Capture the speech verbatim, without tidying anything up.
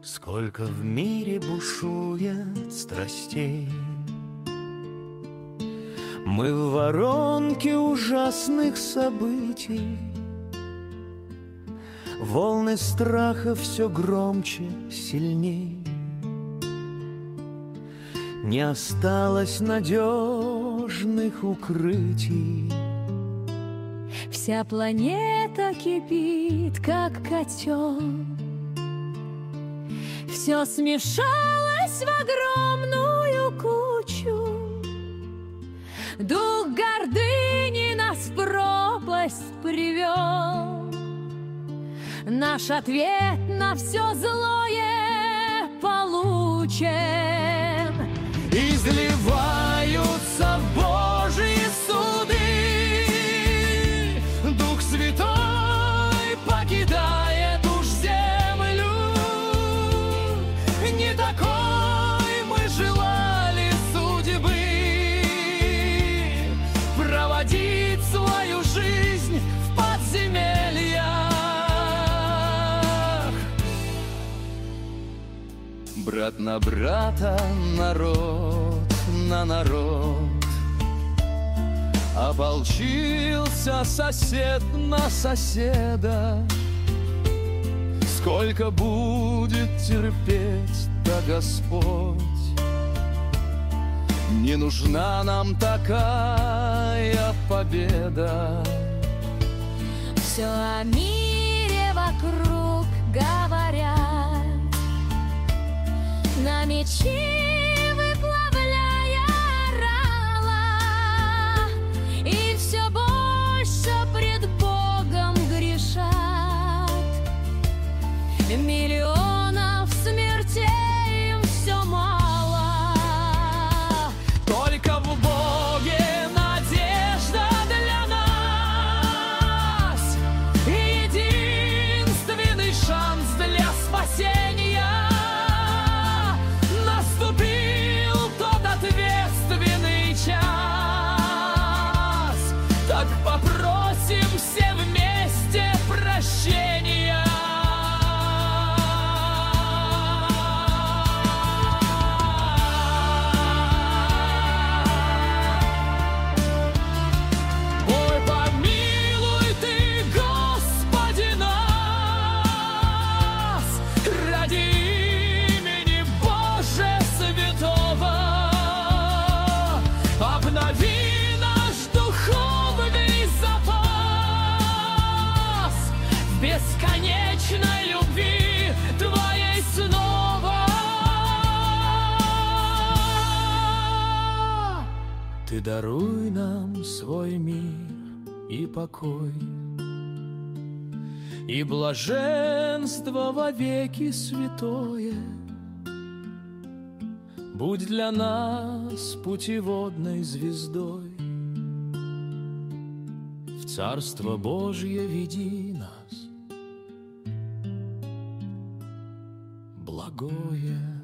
Сколько в мире бушует страстей. Мы в воронке ужасных событий. Волны страха все громче, сильней. Не осталось надежных укрытий. Вся планета кипит, как котел. Все смешалось в огромную кучу. Дух гордыни нас в пропасть привел. Наш ответ на все злое получен. Изливаются Божьи суды. Дух Святой покидает уж землю. Не такой мы желали судьбы. Проводить свою жизнь в подземельях. Брат на брата, народ на народ. Ополчился сосед на соседа. Сколько будет терпеть-то Господь? Не нужна нам такая победа. Все о мире вокруг говорят, на мечи выплавляя орала, и все больше пред Богом грешат. Миллионов смертей им все мало. Только в Боге надежда для нас, единственный шанс для спасения. Наступил тот ответственный час. Так попросим все вместе прощения. Бесконечной любви твоей снова. Ты даруй нам свой мир и покой, и блаженство вовеки святое. Будь для нас путеводной звездой. В Царство Божье веди нас. Благое.